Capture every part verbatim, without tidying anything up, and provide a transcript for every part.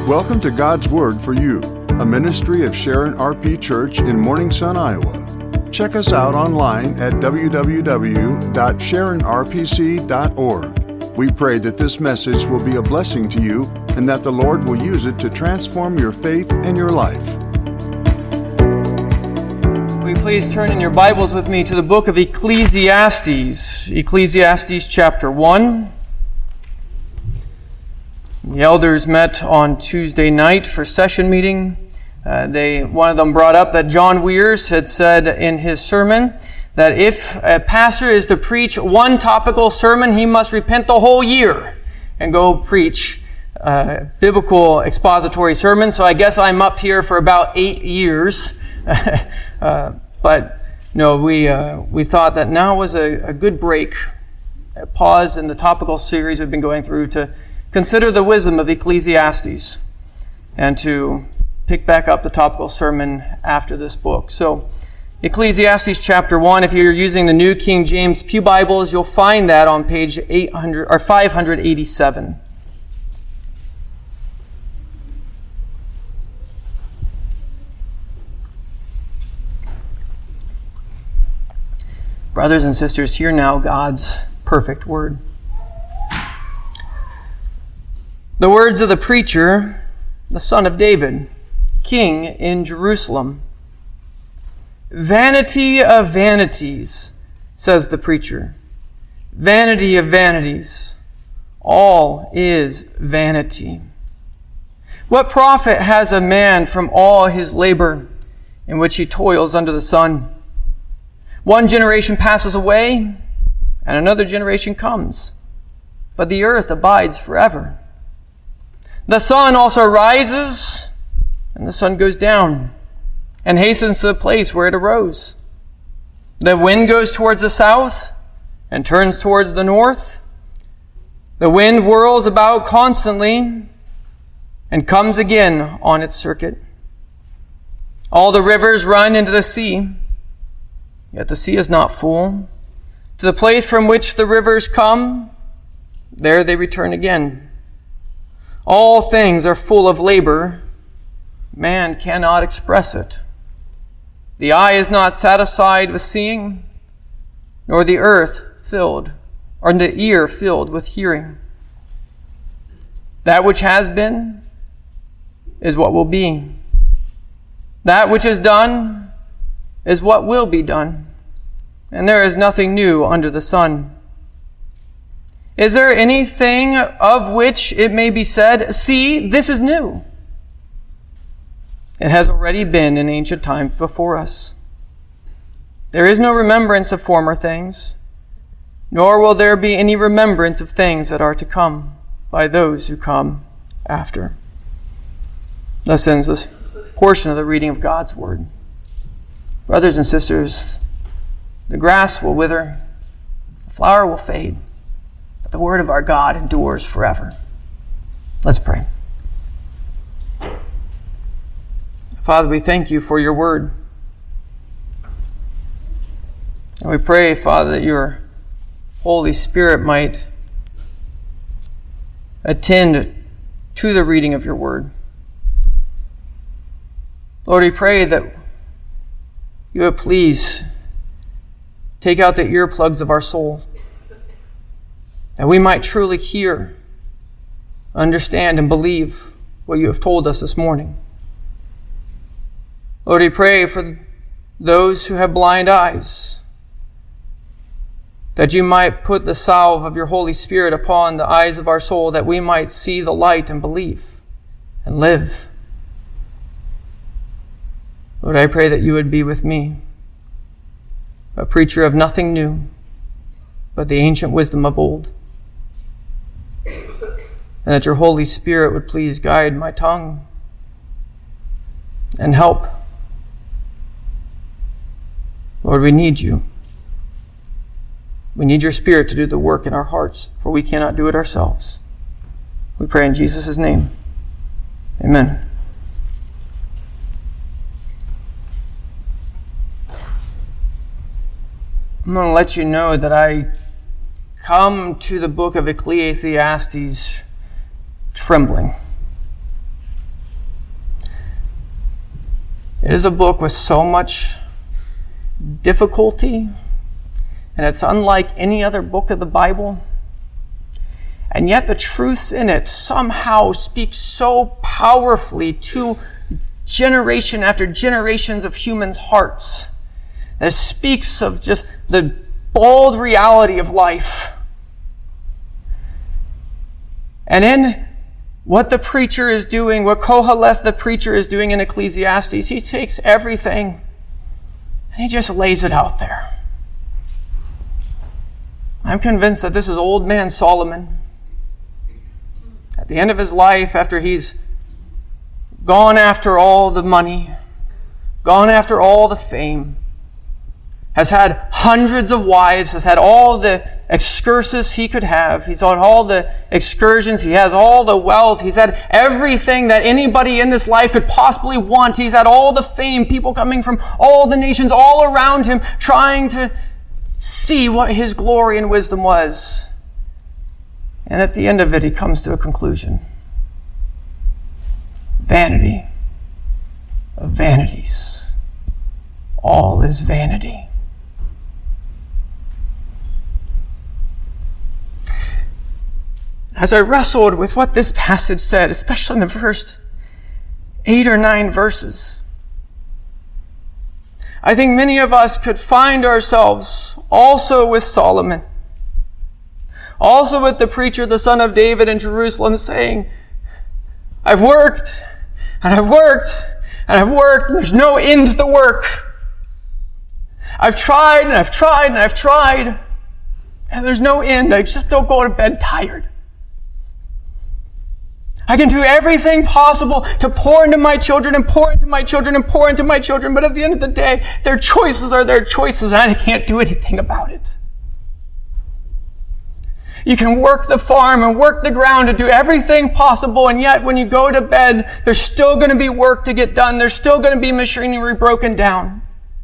Welcome to God's Word for You, a ministry of Sharon R P Church in Morning Sun, Iowa. Check us out online at w w w dot sharon r p c dot org. We pray that this message will be a blessing to you and that the Lord will use it to transform your faith and your life. Will you please turn in your Bibles with me to the book of Ecclesiastes, Ecclesiastes chapter one. The elders met on Tuesday night for session meeting. Uh, they, one of them brought up that John Weirs had said in his sermon that if a pastor is to preach one topical sermon, he must repent the whole year and go preach uh, biblical expository sermons. So I guess I'm up here for about eight years. uh, but no, we uh, we thought that now was a, a good break, a pause in the topical series we've been going through to consider the wisdom of Ecclesiastes and to pick back up the topical sermon after this book. So, Ecclesiastes chapter one, if you're using the New King James Pew Bibles, you'll find that on page eight hundred or five eighty-seven. Brothers and sisters, hear now God's perfect word. The words of the preacher, the son of David, king in Jerusalem. Vanity of vanities, says the preacher. Vanity of vanities. All is vanity. What profit has a man from all his labor in which he toils under the sun? One generation passes away, and another generation comes, but the earth abides forever. The sun also rises, and the sun goes down, and hastens to the place where it arose. The wind goes towards the south, and turns towards the north. The wind whirls about constantly, and comes again on its circuit. All the rivers run into the sea, yet the sea is not full. To the place from which the rivers come, there they return again. All things are full of labor. Man cannot express it. The eye is not satisfied with seeing, nor the earth filled, or the ear filled with hearing. That which has been is what will be. That which is done is what will be done. And there is nothing new under the sun. Is there anything of which it may be said, see, this is new? It has already been in ancient times before us. There is no remembrance of former things, nor will there be any remembrance of things that are to come by those who come after. Thus ends this portion of the reading of God's Word. Brothers and sisters, the grass will wither, the flower will fade, the word of our God endures forever. Let's pray. Father, we thank you for your word. And we pray, Father, that your Holy Spirit might attend to the reading of your word. Lord, we pray that you would please take out the earplugs of our souls, that we might truly hear, understand, and believe what you have told us this morning. Lord, we pray for those who have blind eyes, that you might put the salve of your Holy Spirit upon the eyes of our soul, that we might see the light and believe and live. Lord, I pray that you would be with me, a preacher of nothing new, but the ancient wisdom of old. And that your Holy Spirit would please guide my tongue and help. Lord, we need you. We need your Spirit to do the work in our hearts, for we cannot do it ourselves. We pray in Jesus' name. Amen. I'm going to let you know that I come to the book of Ecclesiastes trembling. It is a book with so much difficulty, and it's unlike any other book of the Bible. And yet the truths in it somehow speak so powerfully to generation after generations of humans' hearts. That speaks of just the bold reality of life. And in what the preacher is doing, what Koheleth the preacher is doing in Ecclesiastes, he takes everything and he just lays it out there. I'm convinced that this is old man Solomon. At the end of his life, after he's gone after all the money, gone after all the fame, has had hundreds of wives, has had all the excursus he could have. He's had all the excursions. He has all the wealth. He's had everything that anybody in this life could possibly want. He's had all the fame, people coming from all the nations all around him, trying to see what his glory and wisdom was. And at the end of it, he comes to a conclusion. Vanity of vanities. All is vanity. As I wrestled with what this passage said, especially in the first eight or nine verses, I think many of us could find ourselves also with Solomon, also with the preacher, the son of David in Jerusalem, saying, I've worked, and I've worked, and I've worked, and there's no end to the work. I've tried, and I've tried, and I've tried, and there's no end. I just don't go to bed tired. I can do everything possible to pour into my children and pour into my children and pour into my children, but at the end of the day, their choices are their choices, and I can't do anything about it. You can work the farm and work the ground to do everything possible, and yet when you go to bed, there's still going to be work to get done. There's still going to be machinery broken down.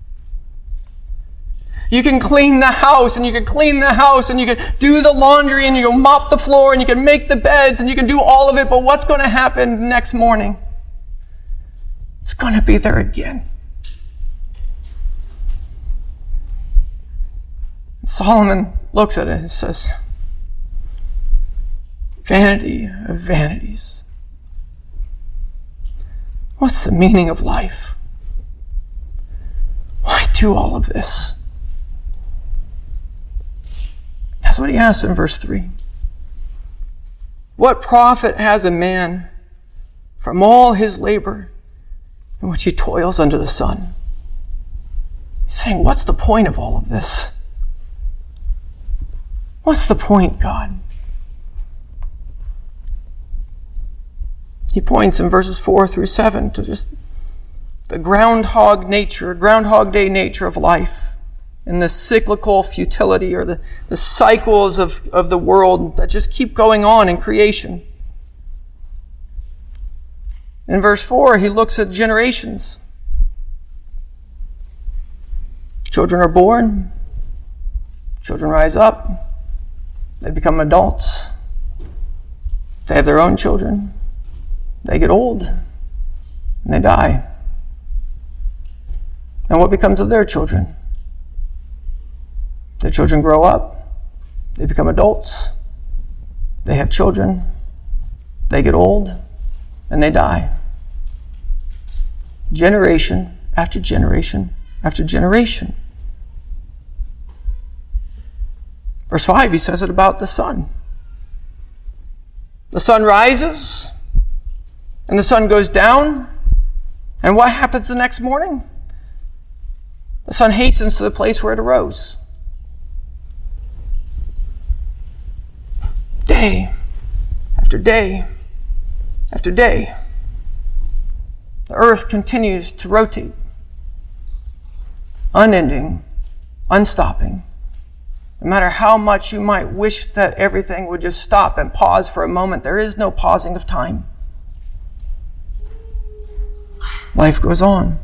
You can clean the house, and you can clean the house, and you can do the laundry, and you can mop the floor, and you can make the beds, and you can do all of it, but what's going to happen the next morning? It's going to be there again. Solomon looks at it and says, vanity of vanities. What's the meaning of life? Why do all of this? That's what he asks in verse three. What profit has a man from all his labor in which he toils under the sun? He's saying, what's the point of all of this? What's the point, God? He points in verses four through seven to just the groundhog nature, groundhog day nature of life, and the cyclical futility or the, the cycles of, of the world that just keep going on in creation. In verse four, he looks at generations. Children are born. Children rise up. They become adults. They have their own children. They get old. And they die. And what becomes of their children? Their children grow up, they become adults, they have children, they get old, and they die. Generation after generation after generation. Verse five, he says it about the sun. The sun rises, and the sun goes down, and what happens the next morning? The sun hastens to the place where it arose. Day after day after day, the earth continues to rotate, unending, unstopping. No matter how much you might wish that everything would just stop and pause for a moment, there is no pausing of time. Life goes on.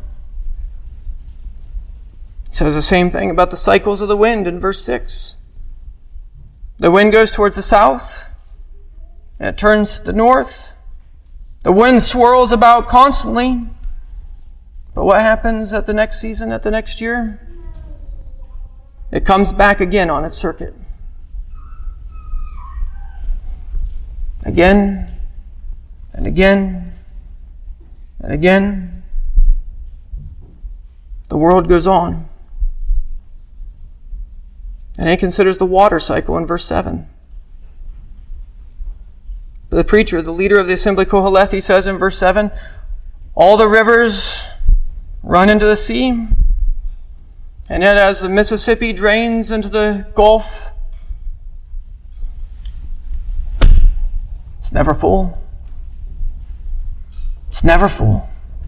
He says the same thing about the cycles of the wind in verse six. The wind goes towards the south, and it turns to the north. The wind swirls about constantly, but But what happens at the next season, at the next year? It comes back again on its circuit. Again, and again, and again. The world goes on. And he considers the water cycle in verse seven. But the preacher, the leader of the assembly Koheleth, he says in verse seven, all the rivers run into the sea, and yet as the Mississippi drains into the Gulf, it's never full. It's never full.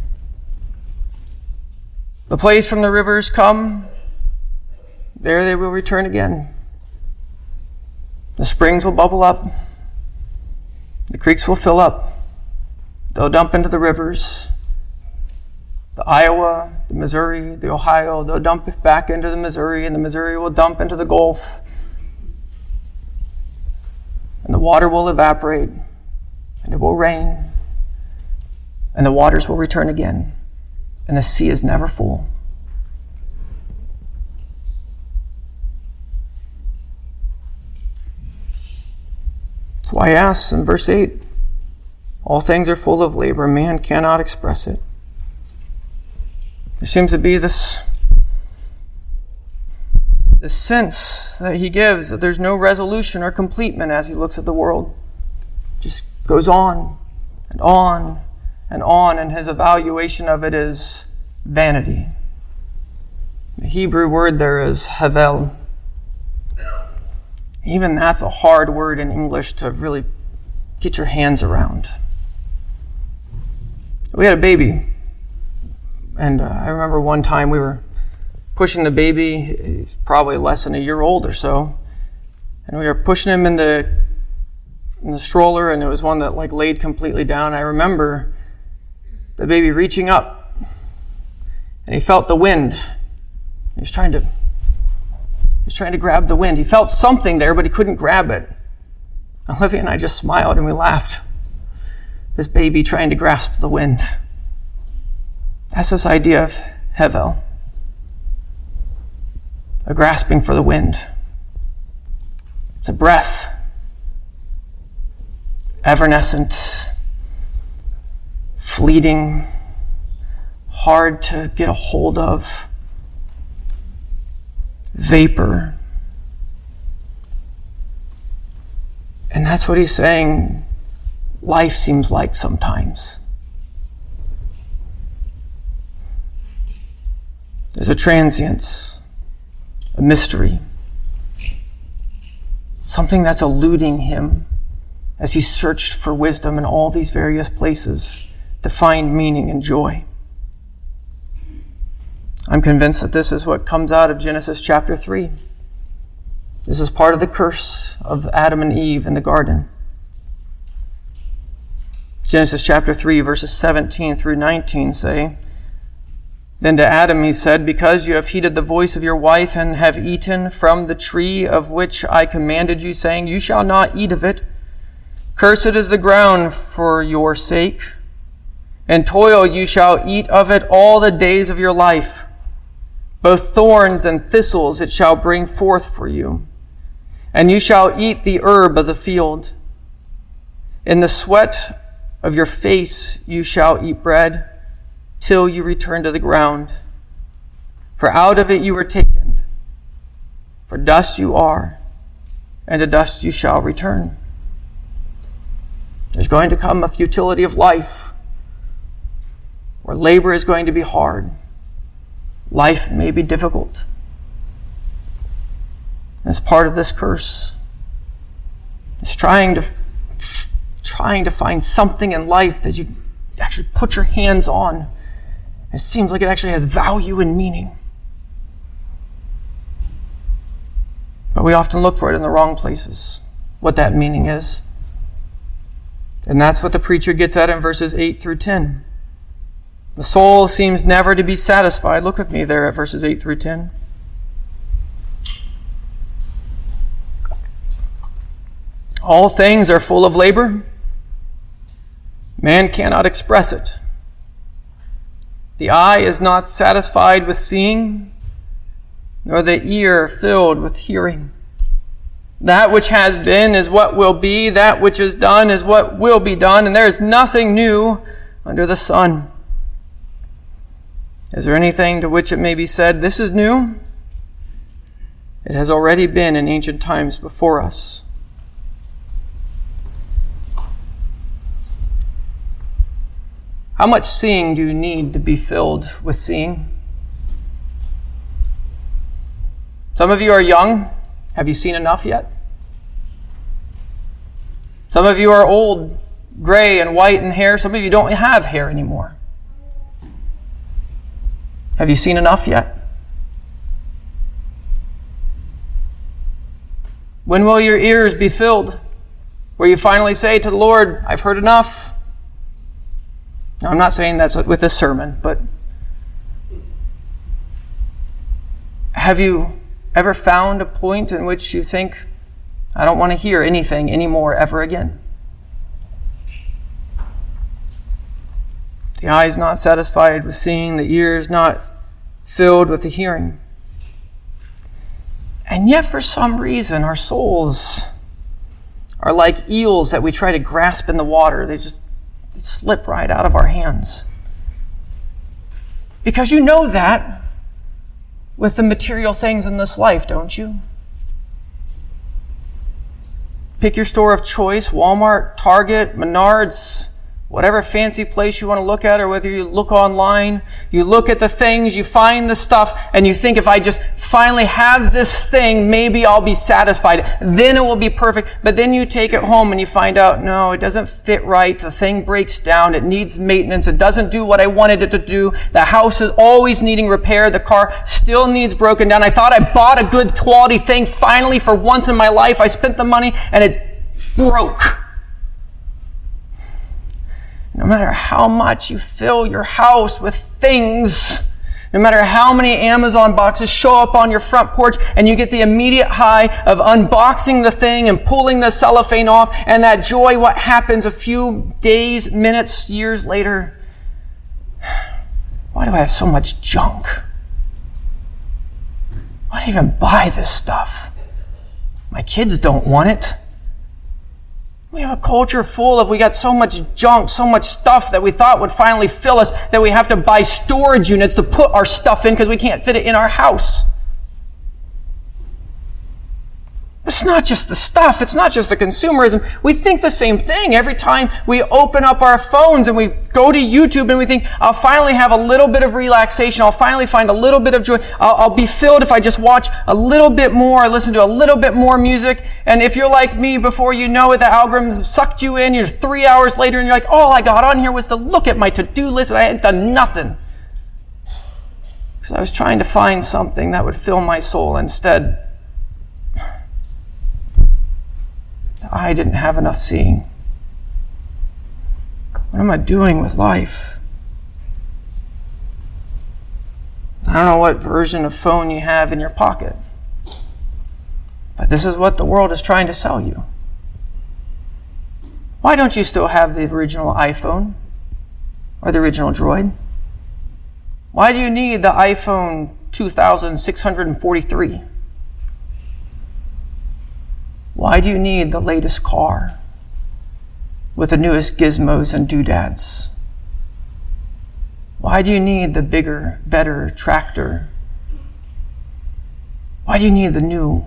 The plays from the rivers come, there they will return again. The springs will bubble up. The creeks will fill up. They'll dump into the rivers. The Iowa, the Missouri, the Ohio, they'll dump it back into the Missouri, and the Missouri will dump into the Gulf. And the water will evaporate, and it will rain, and the waters will return again, and the sea is never full. That's why he asks in verse eight, all things are full of labor, man cannot express it. There seems to be this, this sense that he gives that there's no resolution or completement as he looks at the world. It just goes on and on and on, and his evaluation of it is vanity. The Hebrew word there is havel. Even that's a hard word in English to really get your hands around. We had a baby, and uh, I remember one time we were pushing the baby. He's probably less than a year old or so, and we were pushing him in the in the stroller, and it was one that like laid completely down. I remember the baby reaching up, and he felt the wind. He was trying to he was trying to grab the wind. He felt something there, but he couldn't grab it. Olivia and I just smiled and we laughed. This baby trying to grasp the wind. That's this idea of hevel, a grasping for the wind. It's a breath, evanescent, fleeting, hard to get a hold of, vapor. And that's what he's saying life seems like sometimes. There's a transience, a mystery, something that's eluding him as he searched for wisdom in all these various places to find meaning and joy. I'm convinced that this is what comes out of Genesis chapter three. This is part of the curse of Adam and Eve in the garden. Genesis chapter three, verses seventeen through nineteen say, Then to Adam he said, Because you have heeded the voice of your wife and have eaten from the tree of which I commanded you, saying, You shall not eat of it. Cursed is the ground for your sake. In toil you shall eat of it all the days of your life. Both thorns and thistles it shall bring forth for you. And you shall eat the herb of the field. In the sweat of your face you shall eat bread, till you return to the ground. For out of it you were taken. For dust you are, and to dust you shall return. There's going to come a futility of life, where labor is going to be hard. Life may be difficult. As part of this curse, it's trying to trying to find something in life that you actually put your hands on. It seems like it actually has value and meaning. But we often look for it in the wrong places, what that meaning is. And that's what the preacher gets at in verses eight through ten. The soul seems never to be satisfied. Look with me there at verses eight through ten. All things are full of labor. Man cannot express it. The eye is not satisfied with seeing, nor the ear filled with hearing. That which has been is what will be, that which is done is what will be done, and there is nothing new under the sun. Is there anything to which it may be said, this is new? It has already been in ancient times before us. How much seeing do you need to be filled with seeing? Some of you are young. Have you seen enough yet? Some of you are old, gray and white in hair. Some of you don't have hair anymore. Have you seen enough yet? When will your ears be filled? Where you finally say to the Lord, I've heard enough. Now, I'm not saying that's with this sermon, but have you ever found a point in which you think, I don't want to hear anything anymore ever again? The eye is not satisfied with seeing, the ear is not filled with the hearing. And yet, for some reason, our souls are like eels that we try to grasp in the water. They just they slip right out of our hands. Because you know that with the material things in this life, don't you? Pick your store of choice, Walmart, Target, Menards, whatever fancy place you want to look at, or whether you look online, you look at the things, you find the stuff, and you think, if I just finally have this thing, maybe I'll be satisfied. Then it will be perfect. But then you take it home and you find out, no, it doesn't fit right. The thing breaks down. It needs maintenance. It doesn't do what I wanted it to do. The house is always needing repair. The car still needs broken down. I thought I bought a good quality thing. Finally, for once in my life, I spent the money and it broke. No matter how much you fill your house with things, no matter how many Amazon boxes show up on your front porch and you get the immediate high of unboxing the thing and pulling the cellophane off, and that joy, what happens a few days, minutes, years later? Why do I have so much junk? Why do I even buy this stuff? My kids don't want it. We have a culture full of, we got so much junk, so much stuff that we thought would finally fill us, that we have to buy storage units to put our stuff in because we can't fit it in our house. It's not just the stuff. It's not just the consumerism. We think the same thing every time we open up our phones and we go to YouTube and we think, I'll finally have a little bit of relaxation. I'll finally find a little bit of joy. I'll, I'll be filled if I just watch a little bit more, listen to a little bit more music. And if you're like me, before you know it, the algorithms sucked you in. You're three hours later and you're like, all I got on here was to look at my to-do list and I hadn't done nothing. Because I was trying to find something that would fill my soul. Instead, I didn't have enough seeing. What am I doing with life? I don't know what version of phone you have in your pocket, but this is what the world is trying to sell you. Why don't you still have the original iPhone or the original Droid? Why do you need the iPhone two thousand six hundred forty-three? Why do you need the latest car with the newest gizmos and doodads? Why do you need the bigger, better tractor? Why do you need the new?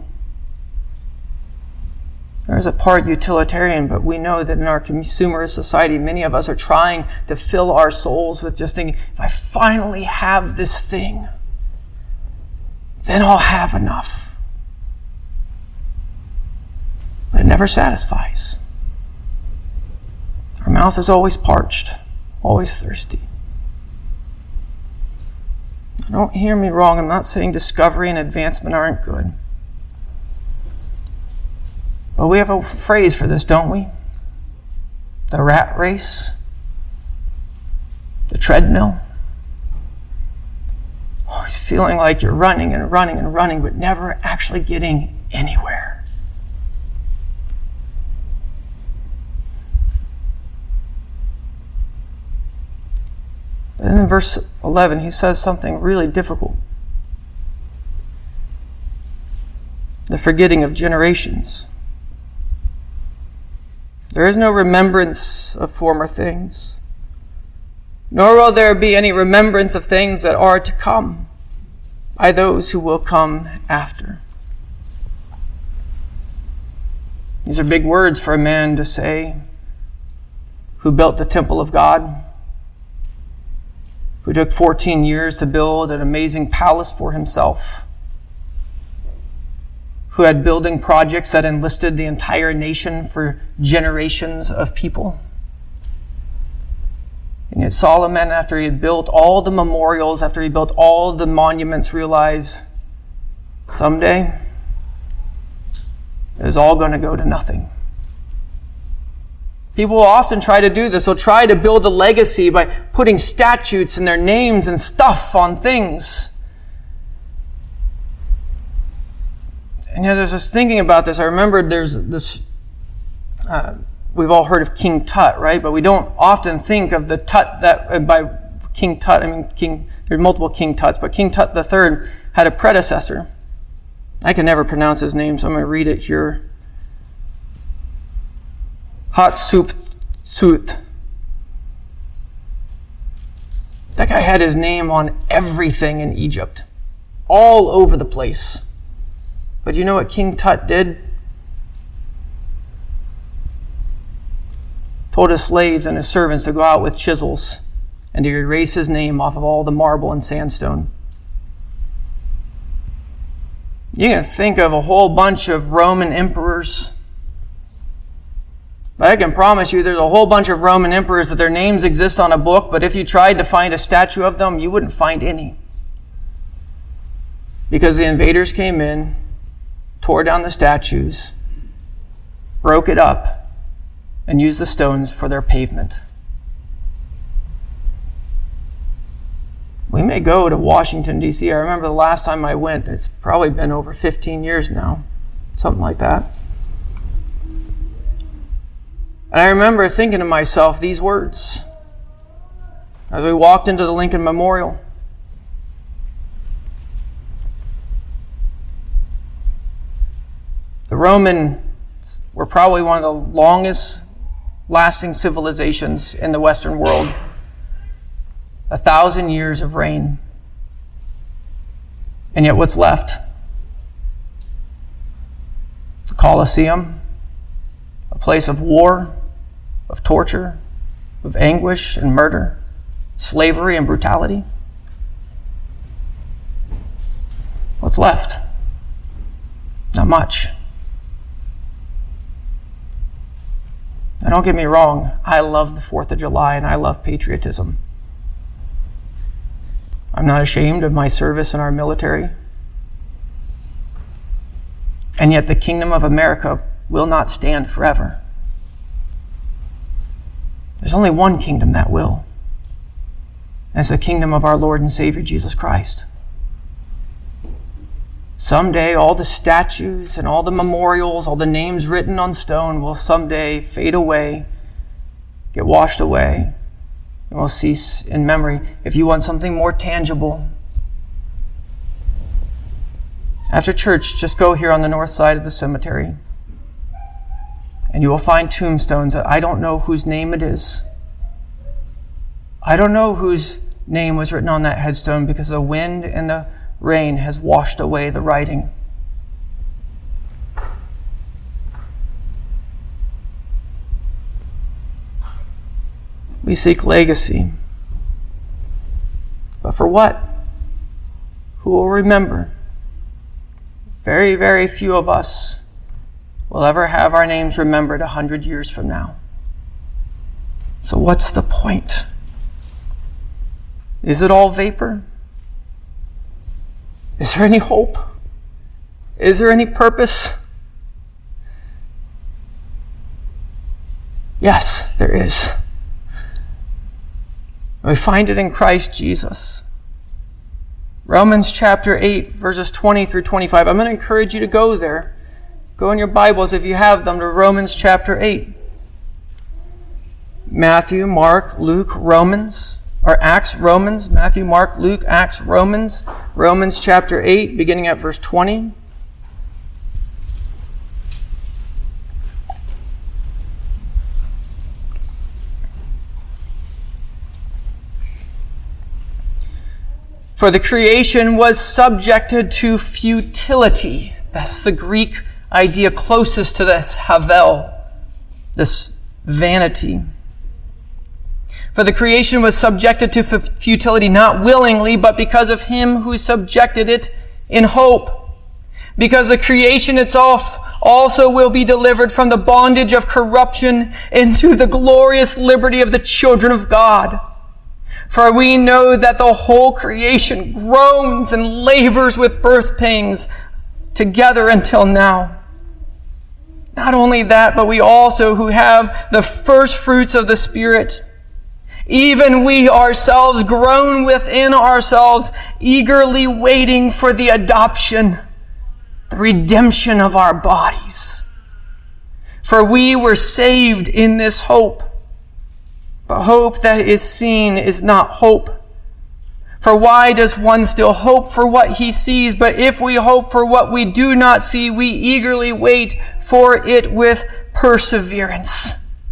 There's a part utilitarian, but we know that in our consumerist society, many of us are trying to fill our souls with just thinking, if I finally have this thing, then I'll have enough. But it never satisfies. Our mouth is always parched, always thirsty. Don't hear me wrong. I'm not saying discovery and advancement aren't good. But we have a phrase for this, don't we? The rat race. The treadmill. Always feeling like you're running and running and running, but never actually getting anywhere. And in verse eleven, he says something really difficult. The forgetting of generations. There is no remembrance of former things, nor will there be any remembrance of things that are to come by those who will come after. These are big words for a man to say who built the temple of God, who took fourteen years to build an amazing palace for himself, who had building projects that enlisted the entire nation for generations of people. And yet Solomon, after he had built all the memorials, after he built all the monuments, realized someday it is all going to go to nothing. People will often try to do this. They'll try to build a legacy by putting statutes and their names and stuff on things. And you know, there's this thinking about this. I remembered there's this, uh, we've all heard of King Tut, right? But we don't often think of the Tut that, uh, by King Tut, I mean, King, there are multiple King Tuts, but King Tut the third had a predecessor. I can never pronounce his name, so I'm going to read it here. Hatshepsut. That guy had his name on everything in Egypt, all over the place. But you know what King Tut did? Told his slaves and his servants to go out with chisels and to erase his name off of all the marble and sandstone. You can think of a whole bunch of Roman emperors, but I can promise you there's a whole bunch of Roman emperors that their names exist on a book, but if you tried to find a statue of them, you wouldn't find any. Because the invaders came in, tore down the statues, broke it up, and used the stones for their pavement. We may go to Washington, D C I remember the last time I went, it's probably been over fifteen years now, something like that. And I remember thinking to myself these words as we walked into the Lincoln Memorial. The Romans were probably one of the longest lasting civilizations in the Western world. A thousand years of reign. And yet what's left? The Colosseum, a place of war, of torture, of anguish and murder, slavery and brutality. What's left? Not much. Now, don't get me wrong, I love the fourth of July and I love patriotism. I'm not ashamed of my service in our military. And yet the kingdom of America will not stand forever. There's only one kingdom that will. And it's the kingdom of our Lord and Savior Jesus Christ. Someday all the statues and all the memorials, all the names written on stone will someday fade away, get washed away, and will cease in memory. If you want something more tangible, after church, just go here on the north side of the cemetery, and you will find tombstones that I don't know whose name it is. I don't know whose name was written on that headstone because the wind and the rain has washed away the writing. We seek legacy. But for what? Who will remember? Very, very few of us will ever have our names remembered a hundred years from now. So what's the point? Is it all vapor? Is there any hope? Is there any purpose? Yes, there is. We find it in Christ Jesus. Romans chapter eight, verses twenty through twenty-five. I'm going to encourage you to go there. Go in your Bibles, if you have them, to Romans chapter eight. Matthew, Mark, Luke, Romans or Acts, Romans, Matthew, Mark, Luke, Acts, Romans, Romans chapter eight, beginning at verse twenty. For the creation was subjected to futility. That's the Greek idea closest to this, havel, this vanity. For the creation was subjected to futility, not willingly, but because of him who subjected it in hope. Because the creation itself also will be delivered from the bondage of corruption into the glorious liberty of the children of God. For we know that the whole creation groans and labors with birth pangs together until now. Not only that, but we also who have the first fruits of the Spirit, even we ourselves groan within ourselves, eagerly waiting for the adoption, the redemption of our bodies. For we were saved in this hope. But hope that is seen is not hope. For why does one still hope for what he sees? But if we hope for what we do not see, we eagerly wait for it with perseverance.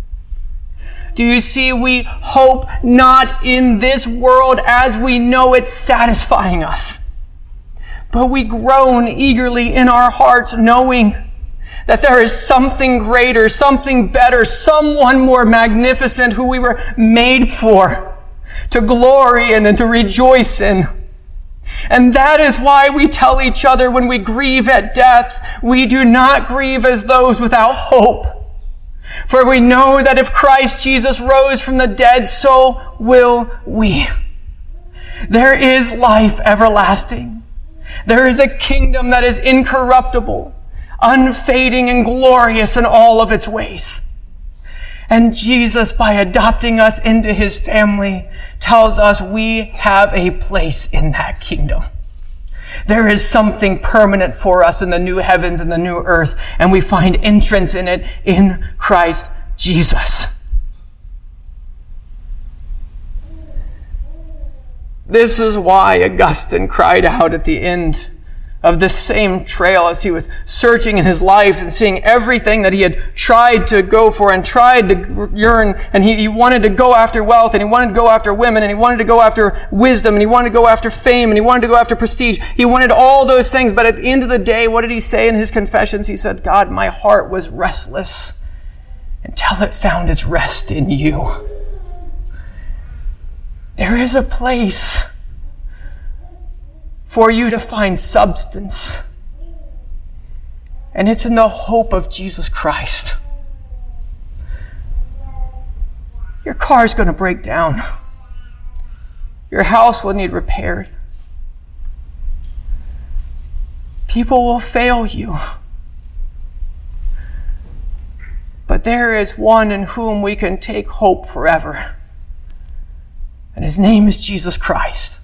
Do you see? We hope not in this world as we know it's satisfying us. But we groan eagerly in our hearts, knowing that there is something greater, something better, someone more magnificent who we were made for, to glory in and to rejoice in. And that is why we tell each other when we grieve at death, we do not grieve as those without hope. For we know that if Christ Jesus rose from the dead, so will we. There is life everlasting. There is a kingdom that is incorruptible, unfading and glorious in all of its ways. And Jesus, by adopting us into his family, tells us we have a place in that kingdom. There is something permanent for us in the new heavens and the new earth, and we find entrance in it in Christ Jesus. This is why Augustine cried out at the end of the same trail as he was searching in his life and seeing everything that he had tried to go for and tried to yearn, and he, he wanted to go after wealth, and he wanted to go after women, and he wanted to go after wisdom, and he wanted to go after fame, and he wanted to go after prestige. He wanted all those things, but at the end of the day, what did he say in his confessions? He said, God, my heart was restless until it found its rest in you. There is a place for you to find substance. And it's in the hope of Jesus Christ. Your car is going to break down. Your house will need repaired. People will fail you. But there is one in whom we can take hope forever. And his name is Jesus Christ.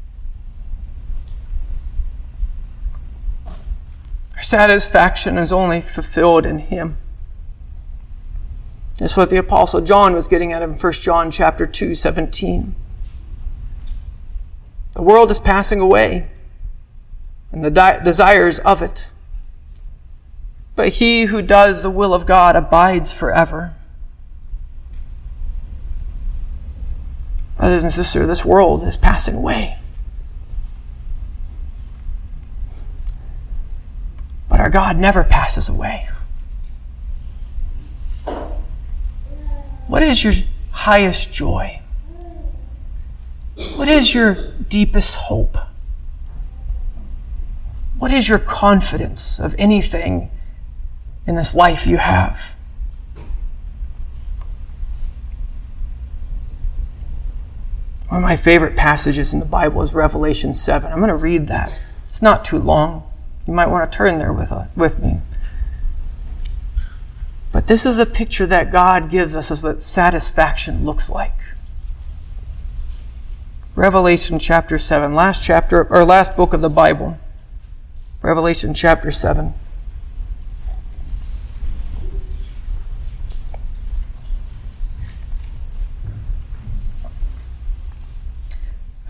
Satisfaction is only fulfilled in him. That's what the Apostle John was getting at in First John chapter two, seventeen. The world is passing away, and the di- desires of it. But he who does the will of God abides forever. Brothers and sisters, this world is passing away. But our God never passes away. What is your highest joy? What is your deepest hope? What is your confidence of anything in this life you have? One of my favorite passages in the Bible is Revelation seven. I'm going to read that. It's not too long. You might want to turn there with, uh, with me. But this is a picture that God gives us of what satisfaction looks like. Revelation chapter seven, last chapter, or last book of the Bible. Revelation chapter seven.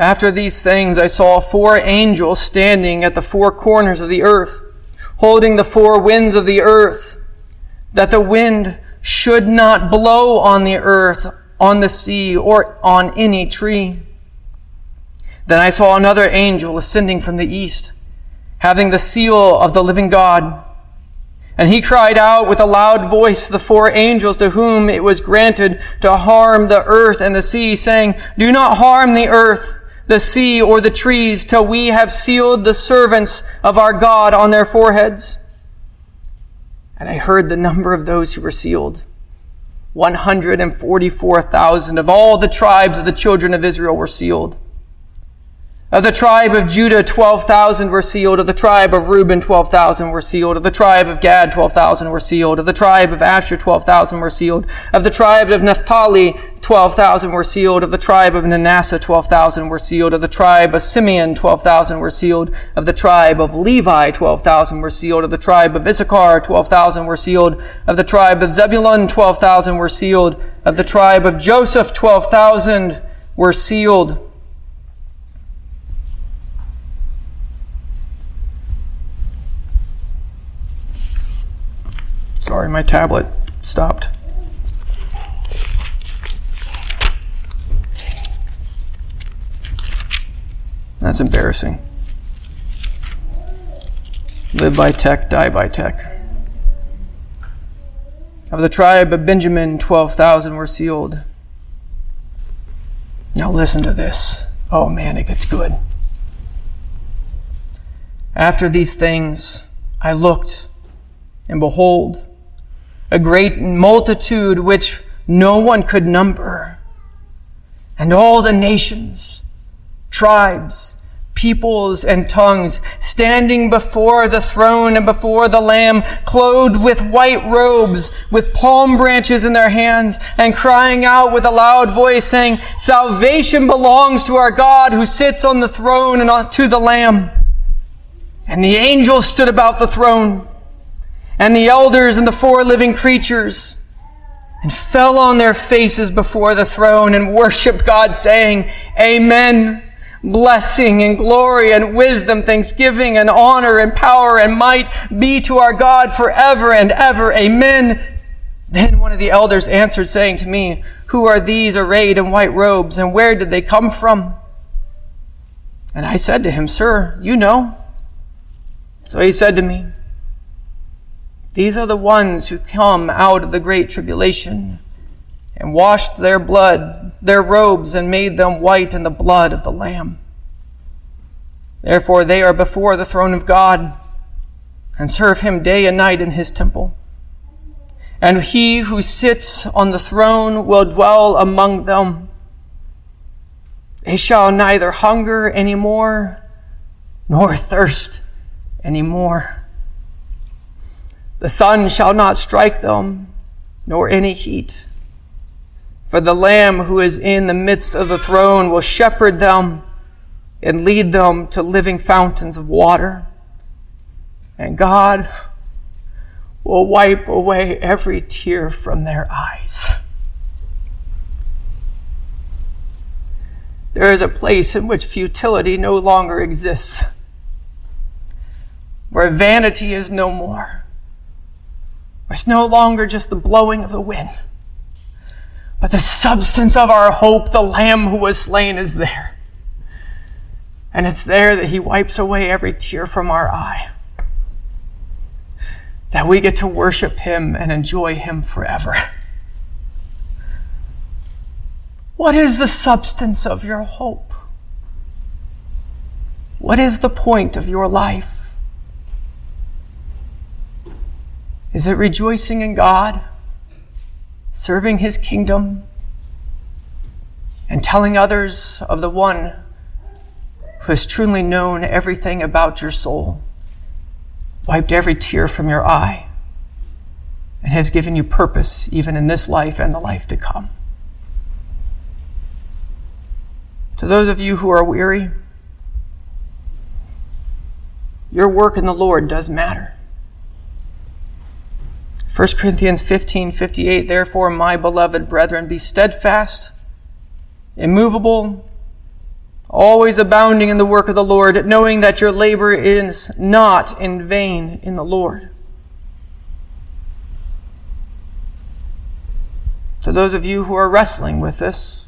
After these things I saw four angels standing at the four corners of the earth, holding the four winds of the earth, that the wind should not blow on the earth, on the sea, or on any tree. Then I saw another angel ascending from the east, having the seal of the living God. And he cried out with a loud voice to the four angels to whom it was granted to harm the earth and the sea, saying, "Do not harm the earth, the sea, or the trees, till we have sealed the servants of our God on their foreheads." And I heard the number of those who were sealed. one hundred forty-four thousand of all the tribes of the children of Israel were sealed. Of the tribe of Judah, twelve thousand were sealed. Of the tribe of Reuben, twelve thousand were sealed. Of the tribe of Gad, twelve thousand were sealed. Of the tribe of Asher, twelve thousand were sealed. Of the tribe of Naphtali, twelve thousand were sealed. Of the tribe of Manasseh, twelve thousand were sealed. Of the tribe of Simeon, twelve thousand were sealed. Of the tribe of Levi, twelve thousand were sealed. Of the tribe of Issachar, twelve thousand were sealed. Of the tribe of Zebulun, twelve thousand were sealed. Of the tribe of Joseph, twelve thousand were sealed. Sorry, my tablet stopped. That's embarrassing. Live by tech, die by tech. Of the tribe of Benjamin, twelve thousand were sealed. Now listen to this. Oh man, it gets good. After these things, I looked, and behold, a great multitude which no one could number, and all the nations, tribes, peoples, and tongues, standing before the throne and before the Lamb, clothed with white robes, with palm branches in their hands, and crying out with a loud voice, saying, "Salvation belongs to our God who sits on the throne and to the Lamb." And the angels stood about the throne, and the elders and the four living creatures, and fell on their faces before the throne and worshiped God, saying, "Amen. Blessing and glory and wisdom, thanksgiving and honor and power and might be to our God forever and ever. Amen." Then one of the elders answered, saying to me, "Who are these arrayed in white robes, and where did they come from?" And I said to him, "Sir, you know." So he said to me, "These are the ones who come out of the great tribulation, and washed their blood, their robes, and made them white in the blood of the Lamb. Therefore they are before the throne of God, and serve him day and night in his temple. And he who sits on the throne will dwell among them. They shall neither hunger any more, nor thirst any more. The sun shall not strike them, nor any heat. For the Lamb who is in the midst of the throne will shepherd them and lead them to living fountains of water. And God will wipe away every tear from their eyes." There is a place in which futility no longer exists, where vanity is no more. It's no longer just the blowing of the wind, but the substance of our hope, the Lamb who was slain, is there. And it's there that he wipes away every tear from our eye, that we get to worship him and enjoy him forever. What is the substance of your hope? What is the point of your life? Is it rejoicing in God, serving his kingdom, and telling others of the one who has truly known everything about your soul, wiped every tear from your eye, and has given you purpose even in this life and the life to come? To those of you who are weary, your work in the Lord does matter. First Corinthians fifteen fifty-eight, "Therefore, my beloved brethren, be steadfast, immovable, always abounding in the work of the Lord, knowing that your labor is not in vain in the Lord. To those of you who are wrestling with this,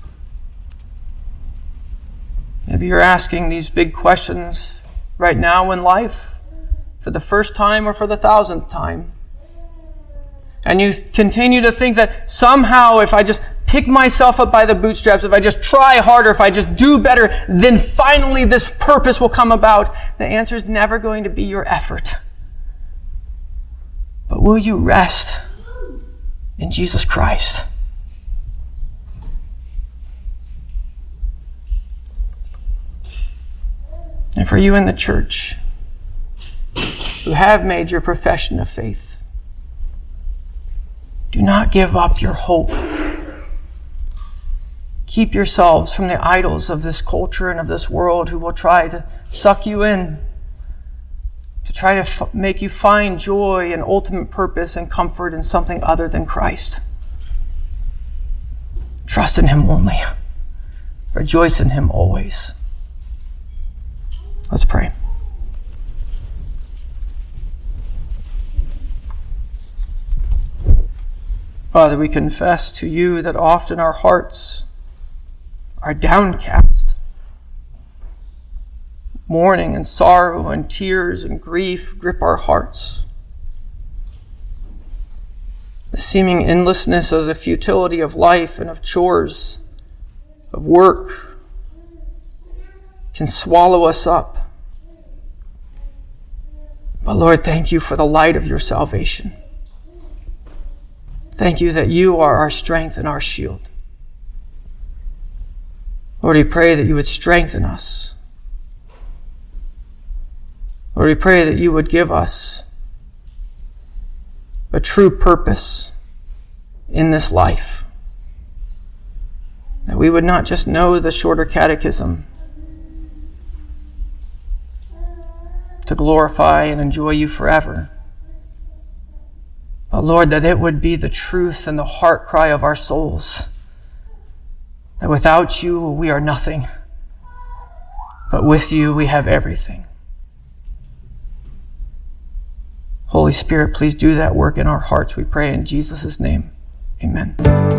maybe you're asking these big questions right now in life for the first time or for the thousandth time. And you continue to think that somehow if I just pick myself up by the bootstraps, if I just try harder, if I just do better, then finally this purpose will come about. The answer is never going to be your effort. But will you rest in Jesus Christ? And for you in the church who have made your profession of faith, do not give up your hope. Keep yourselves from the idols of this culture and of this world who will try to suck you in, to try to f- make you find joy and ultimate purpose and comfort in something other than Christ. Trust in Him only. Rejoice in Him always. Let's pray. Father, we confess to you that often our hearts are downcast. Mourning and sorrow and tears and grief grip our hearts. The seeming endlessness of the futility of life and of chores, of work, can swallow us up. But Lord, thank you for the light of your salvation. Thank you that you are our strength and our shield. Lord, we pray that you would strengthen us. Lord, we pray that you would give us a true purpose in this life. That we would not just know the shorter catechism to glorify and enjoy you forever. But Lord, that it would be the truth and the heart cry of our souls. That without you, we are nothing. But with you, we have everything. Holy Spirit, please do that work in our hearts. We pray in Jesus' name. Amen.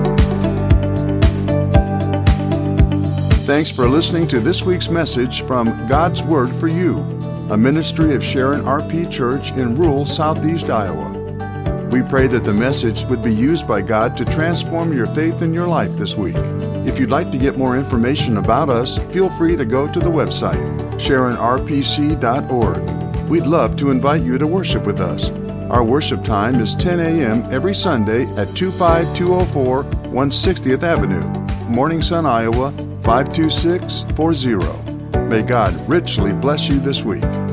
Thanks for listening to this week's message from God's Word for You, a ministry of Sharon R P Church in rural southeast Iowa. We pray that the message would be used by God to transform your faith in your life this week. If you'd like to get more information about us, feel free to go to the website, sharon r p c dot org. We'd love to invite you to worship with us. Our worship time is ten a.m. every Sunday at two five two oh four one hundred sixtieth Avenue, Morning Sun, Iowa, five two six four zero. May God richly bless you this week.